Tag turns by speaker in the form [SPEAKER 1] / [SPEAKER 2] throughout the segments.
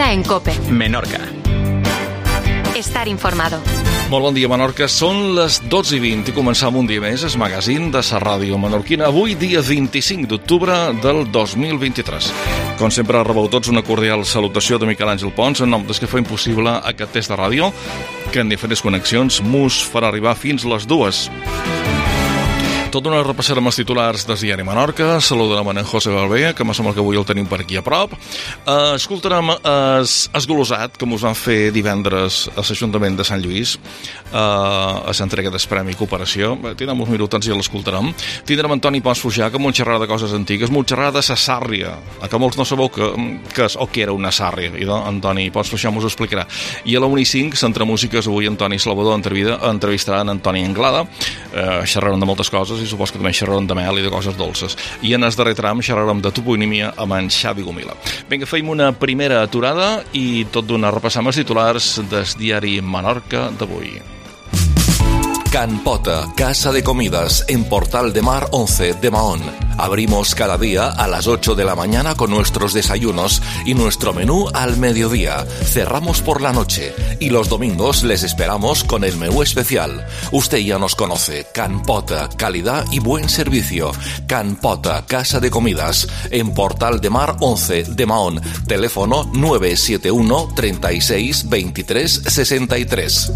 [SPEAKER 1] Queda en COPE.
[SPEAKER 2] Menorca.
[SPEAKER 1] Estar informado.
[SPEAKER 3] Molt bon dia, Menorca. Són les 12:20 i començam un dia més el magazín de la ràdio menorquina. Avui, dia 25 d'octubre del 2023. Com sempre, rebeu tots una cordial salutació de Miquel Àngel Pons en nom dels que fa impossible aquest test de ràdio que en diferents connexions mos farà arribar fins les 2. Tot d'una repassarem els titulars del diari Menorca. Saludarem en José Barber, que me sembla que avui el tenim per aquí a prop. Escoltarem el glosat que us van fer divendres a l'Ajuntament de Sant Lluís, a l'entrega del Premi Cooperació. Tindrem uns minutons i l'escoltarem. Tindrem Antoni Pons Fuixà, que m'ho xerrarà de coses antigues, m'ho xerrarà de la sàrria, que molts no sabeu què és o què era una sàrria, i doncs Antoni Pons Fuixà m'ho explicarà. I a la 1:05, Centre Músiques, avui Antoni Salvador entrevistarà en Antoni Anglada. Xerrarem de moltes coses i supos que també xerrarem de mel i de coses dolces. I en el darrer tram xerrarem de toponímia amb en Xavi Gomila. Vinga, feim una primera aturada i tot d'una repassam els titulars del diari Menorca d'avui.
[SPEAKER 4] Can Pota, casa de comidas en Portal de Mar 11 de Mahón. Abrimos cada día a las 8 de la mañana con nuestros desayunos y nuestro menú al mediodía. Cerramos por la noche y los domingos les esperamos con el menú especial. Usted ya nos conoce. Can Pota, calidad y buen servicio. Can Pota, casa de comidas en Portal de Mar 11 de Mahón. Teléfono 971 36 23 63.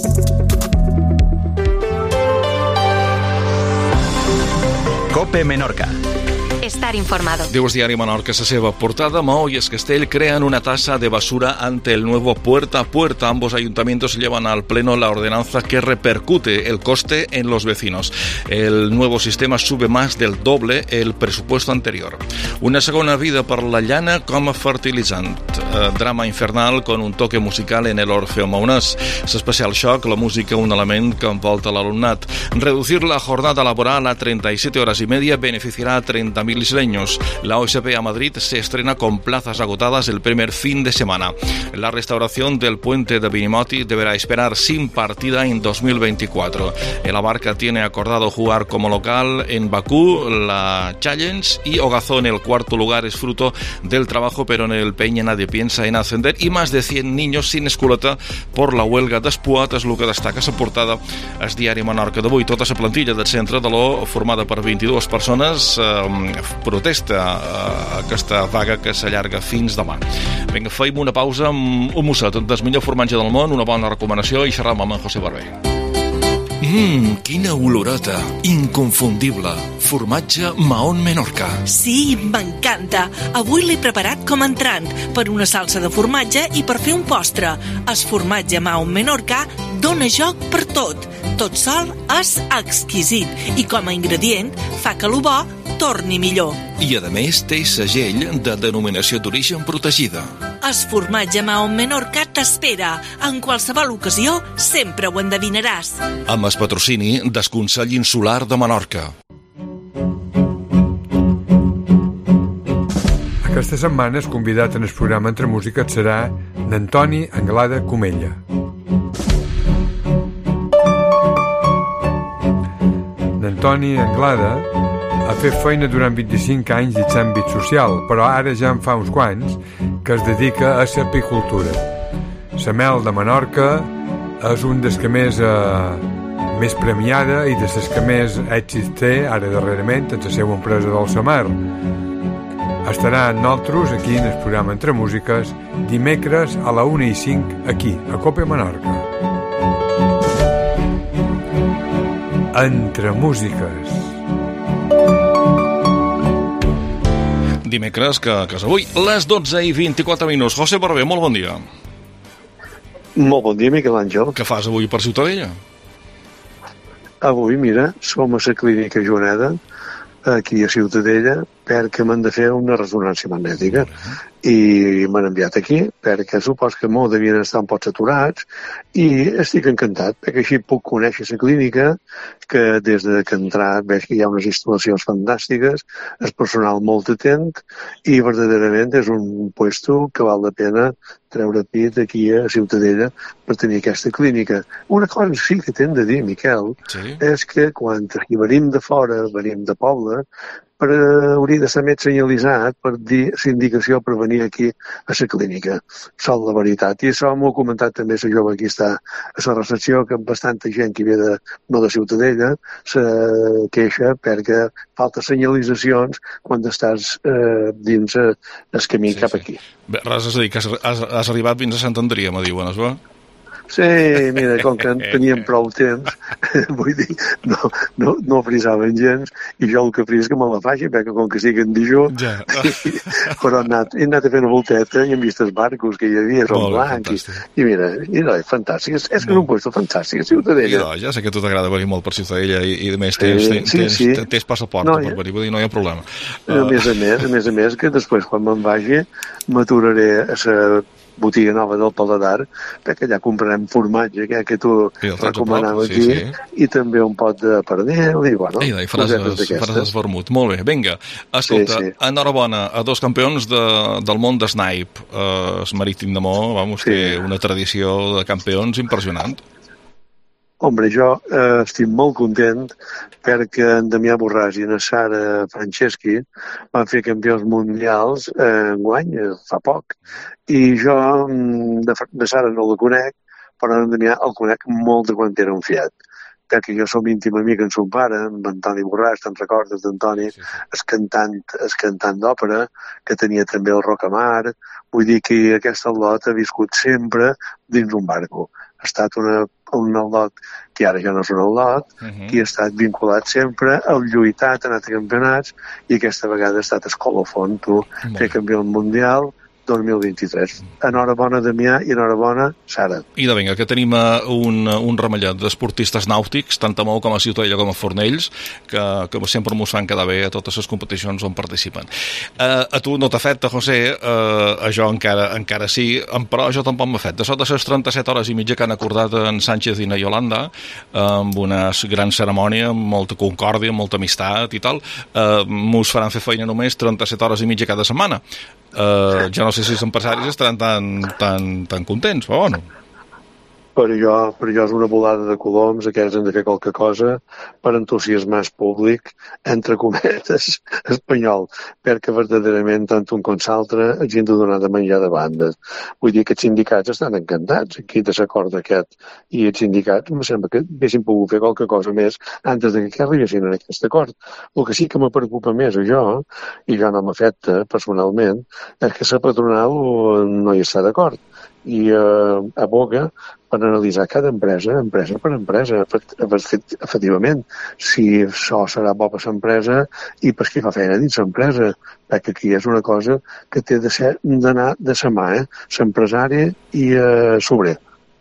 [SPEAKER 2] COPE Menorca.
[SPEAKER 1] Estar informado.
[SPEAKER 3] Diu el diari Menorca, la seva portada: Maó y Escastell crean una tasa de basura ante el nuevo puerta a puerta. Ambos ayuntamientos llevan al pleno la ordenanza que repercute el coste en los vecinos. El nuevo sistema sube más del doble el presupuesto anterior. Una segona vida per la llana com a fertilitzant. Drama infernal con un toque musical en el Orfeo Maonès. L'especial xoc, la música, un element que envolta l'alumnat. Reducir la jornada laboral a 37 horas y media beneficiará a 30.000 isleños. La OSP a Madrid se estrena con plazas agotadas el primer fin de semana. La restauración del puente de Vinimoti deberá esperar sin partida en 2024. El Abarca tiene acordado jugar como local en Bakú la Challenge y Ogazó en el cuarto lugar es fruto del trabajo, pero en el Peña nadie piensa en ascender y más de 100 niños sin escoleta por la huelga d'Espuat, és el que destaca la portada al diari Menorca d'avui. Tota la plantilla del centre de l'O, formada per 22 persones, protesta aquesta vaga que s'allarga fins demà. Vinga, feim una pausa amb un mosset del millor formatge del món, una bona recomanació i xerram amb en José Barber.
[SPEAKER 4] Quina olorota, inconfundible. Formatge Mahón Menorca.
[SPEAKER 5] Sí, m'encanta. Avui l'he preparat com a entrant, per una salsa de formatge i per fer un postre. El formatge Mahón Menorca dona joc per tot. Tot sol és exquisit i com a ingredient fa que lo bo torni millor.
[SPEAKER 4] I a més té segell de denominació d'origen protegida.
[SPEAKER 5] El formatge Mahón Menorca t'espera. En qualsevol ocasió sempre ho endevinaràs.
[SPEAKER 4] Amb el patrocini del Consell Insular de Menorca.
[SPEAKER 6] Aquesta setmana el convidat en el programa Entre Música serà n'Antoni Anglada Comella. N'Antoni Anglada ha fet feina durant 25 anys dins l'àmbit social, però ara ja en fa uns quants que es dedica a l'apicultura. La mel de Menorca és un dels que més premiada i de les que més èxit té ara darrerament en la seva empresa Dolça Mar. Estarà amb nosaltres aquí en el programa Entre Músiques dimecres a la 1:05 aquí, a COPE Menorca. Entre Músiques.
[SPEAKER 3] Dimecres, que és avui, les 12:24. José Barber, molt bon dia.
[SPEAKER 7] Molt bon dia, Miquel Àngel.
[SPEAKER 3] Què fas avui per Ciutadella?
[SPEAKER 7] Avui, mira, som a la clínica Joaneda, aquí a Ciutadella, perquè m'han de fer una ressonància magnètica. I m'han enviat aquí perquè supos que molt devien estar un poc saturats i estic encantat perquè així puc conèixer la clínica, que des de que he entrat veig que hi ha unes instal·lacions fantàstiques, el personal molt atent i verdaderament és un puesto que val la pena treure pit aquí a Ciutadella per tenir aquesta clínica. Una cosa sí que t'hem de dir, Miquel, és que quan hi venim de fora, venim de poble, hauria de ser més senyalitzat per dir l'indicació per venir aquí a la clínica. Sol la veritat. I això m'ho ha comentat també la jove que està a la recepció, que bastanta gent que ve no de Ciutadella se queixa perquè falta senyalitzacions quan estàs dins el camí cap aquí.
[SPEAKER 3] Bé, res a dir, que has arribat fins a Sant Andrea, me diuen, es va?
[SPEAKER 7] Sí, mira, com que teníem prou temps, vull dir, no frisaven gens, i jo el que fris que me la faci, perquè com que siguen dijous, però he anat a fer una volteta i hem vist els barcos que hi havia, són blancs, i mira, fantàstic, és que és un puesto fantàstic, Ciutadella.
[SPEAKER 3] Ja sé que a tu t'agrada venir molt per Ciutadella, i a més tens passaport per venir, vull dir, no hi ha problema.
[SPEAKER 7] A més a més, que després, quan me'n vagi, m'aturaré a la botiga nova del Paladar, perquè allà comprarem formatge, que tu recomanaves aquí, i també un pot de pernil, i bueno...
[SPEAKER 3] I faràs el vermut. Molt bé, vinga. Escolta, enhorabona a dos campions del món d'Snipe, el Marítim de Mo, vamos, que una tradició de campions impressionant.
[SPEAKER 7] Hombre, jo estic molt content perquè en Damià Borràs i en Sara Franceschi van fer campions mundials enguany, fa poc, i jo de Sara no la conec, però en Damià el conec molt de quan era un fiat, perquè jo som íntim amic amb son pare, amb Antoni Borràs, te'n recordes d'Antoni, el cantant d'òpera, que tenia també el Rocamar, vull dir que aquesta lot ha viscut sempre dins un barco. Ha estat un al·lot que ara ja no és un al·lot, que ha estat vinculat sempre al lluitar, ha anat a campionats, i aquesta vegada ha estat escolofont, fer campió mundial 2023. Enhorabona, Damià, i enhorabona, Sara.
[SPEAKER 3] I de vinga, que tenim un ramellat d'esportistes nàutics, tant a Mou com a Ciutadella com a Fornells, que sempre mos fan quedar bé a totes les competicions on participen. A tu no t'afecta, José, a jo encara sí, però jo tampoc m'afecta. Sota les 37 hores i mitja que han acordat en Sánchez i na Yolanda, amb una gran cerimònia, amb molta concòrdia, amb molta amistat i tal, mos faran fer feina només 37 hores i mitja cada setmana. Jo no sé si els empresaris estaran tan contents, però bueno.
[SPEAKER 7] Per jo és una volada de coloms, aquests han de fer qualque cosa per entusiasmar el públic, entre cometes, espanyol, perquè verdaderament tant un com l'altre hagin de donar de menjar de bandes. Vull dir que els sindicats estan encantats aquí de l'acord aquest, i els sindicats em sembla que haguessin pogut fer qualque cosa més antes de que arribessin a aquest acord. El que sí que me preocupa més a jo, i jo no m'afecta personalment, és que la patronal no hi està d'acord, i aboga per analitzar cada empresa per empresa, efectivament, si això serà bo per l'empresa i per qui fa feina dins l'empresa, perquè aquí és una cosa que té d'anar de sa mà, l'empresari i l'obrer.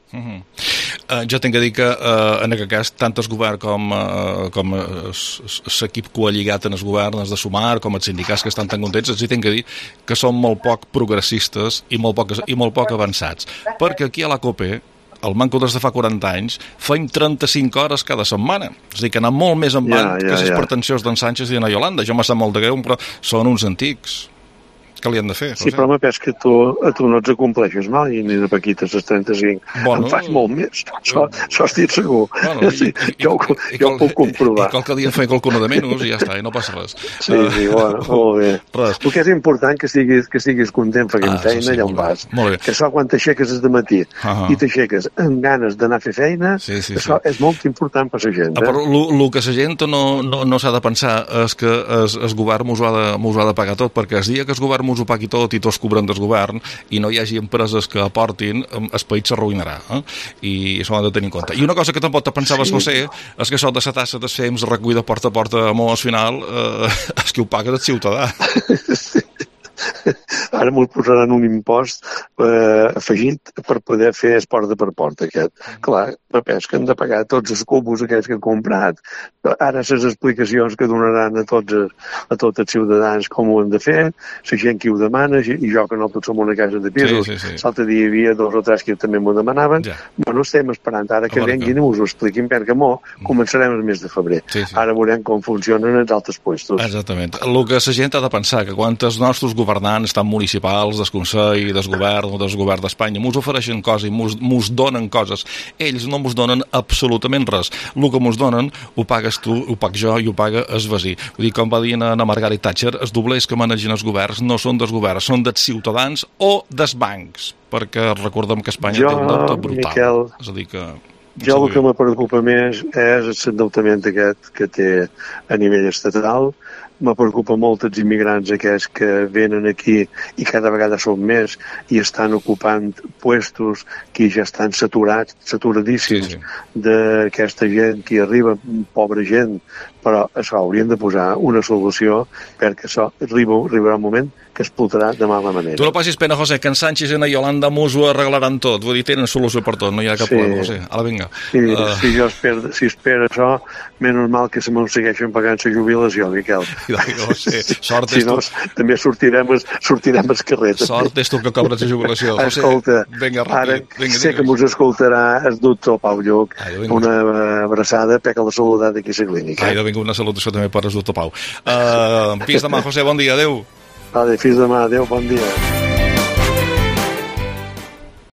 [SPEAKER 3] Jo tinc que dir que en aquest cas tant el govern com l'equip coalligat en el govern, els de Sumar, com els sindicats que estan tan contents, els hi tinc que dir que són molt poc progressistes i molt poc avançats, perquè aquí a la COPE el manco des de fa 40 anys feim 35 hores cada setmana, és a dir que anar molt més endavant que les pretensions d'en Sánchez i d'en Yolanda. Jo m'ha sap molt de greu, però són uns antics. Què li han de fer?
[SPEAKER 7] Sí, però m'ha pes que tu no ets acompleixes mai, ni de paquites als 35. Bueno, en fas molt més. Això estic segur. Bueno, jo ho puc comprovar.
[SPEAKER 3] I qualque dia feia qualcuna de menys i ja està, i no passa res.
[SPEAKER 7] Sí, bueno, molt bé. El que és important que estiguis content fent feina allà on vas. Que això quan t'aixeques és de matí i t'aixeques amb ganes d'anar a fer feina, això és molt important per la gent.
[SPEAKER 3] Però el que la gent no s'ha de pensar és que el govern mos ho ha de pagar tot, perquè el dia que el govern mos ho pagui tot i tots cobren del govern i no hi hagi empreses que aportin, el país s'arruïnarà, i això ho han de tenir en compte. I una cosa que tampoc te pensaves, José, és que això de la tassa dels fems recuïda porta a porta a al final és que ho paga el ciutadà.
[SPEAKER 7] Ara m'ho posaran un impost afegit per poder fer esport de per porta aquest. Clar, papers que han de pagar tots els cubos aquests que han comprat. Ara les explicacions que donaran a tots els ciutadans com ho han de fer, la gent que ho demana, i jo que no tots som una casa de pisos, l'altre dia hi havia 2 o 3 que també m'ho demanaven. Bueno, estem esperant ara que venguin i us ho expliquin, perquè començarem el mes de febrer. Ara veurem com funcionen els altres puestos.
[SPEAKER 3] Exactament. El que la gent ha de pensar, que quan els nostres governants tant municipals, del Consell, del govern d'Espanya. Mos ofereixen coses i mos donen coses. Ells no mos donen absolutament res. El que mos donen ho pagues tu, ho pago jo i ho paga el veí. Vull dir, com va dir a Margaret Thatcher, els doblers que manegen els governs no són dels governs, són dels ciutadans o dels bancs, perquè recordem que Espanya té un deute brutal.
[SPEAKER 7] Miquel,
[SPEAKER 3] és a dir que...
[SPEAKER 7] Jo el que me preocupa més és l'endeutament aquest que té a nivell estatal. Me preocupa molt els immigrants aquests que venen aquí i cada vegada són més i estan ocupant puestos que ja estan saturadíssims d'aquesta gent que arriba, pobra gent, però això haurien de posar una solució perquè això arribarà un moment que explotarà de mala manera.
[SPEAKER 3] Tu no passis pena, José, que en Sánchez i en Iolanda mos ho arreglaran tot. Vull dir, tenen solució per tot, no hi ha cap problema, José. Ala, vinga.
[SPEAKER 7] Si espera això, menys mal que se m'ho segueixen pagant la jubilació, Miquel.
[SPEAKER 3] José, sort
[SPEAKER 7] si no, també sortirem al carrer.
[SPEAKER 3] Sort és tu que cobres la jubilació. José,
[SPEAKER 7] escolta,
[SPEAKER 3] vinga, ràpid.
[SPEAKER 7] Ara sé que mos escoltarà el doctor Pau Lluc. Una abraçada, peca la saludat d'aquí a la clínica.
[SPEAKER 3] Vinga, una salutació també per el doctor Pau. Fins demà, José, bon dia, adeu.
[SPEAKER 7] Vale, fins demà, adeu, bon dia.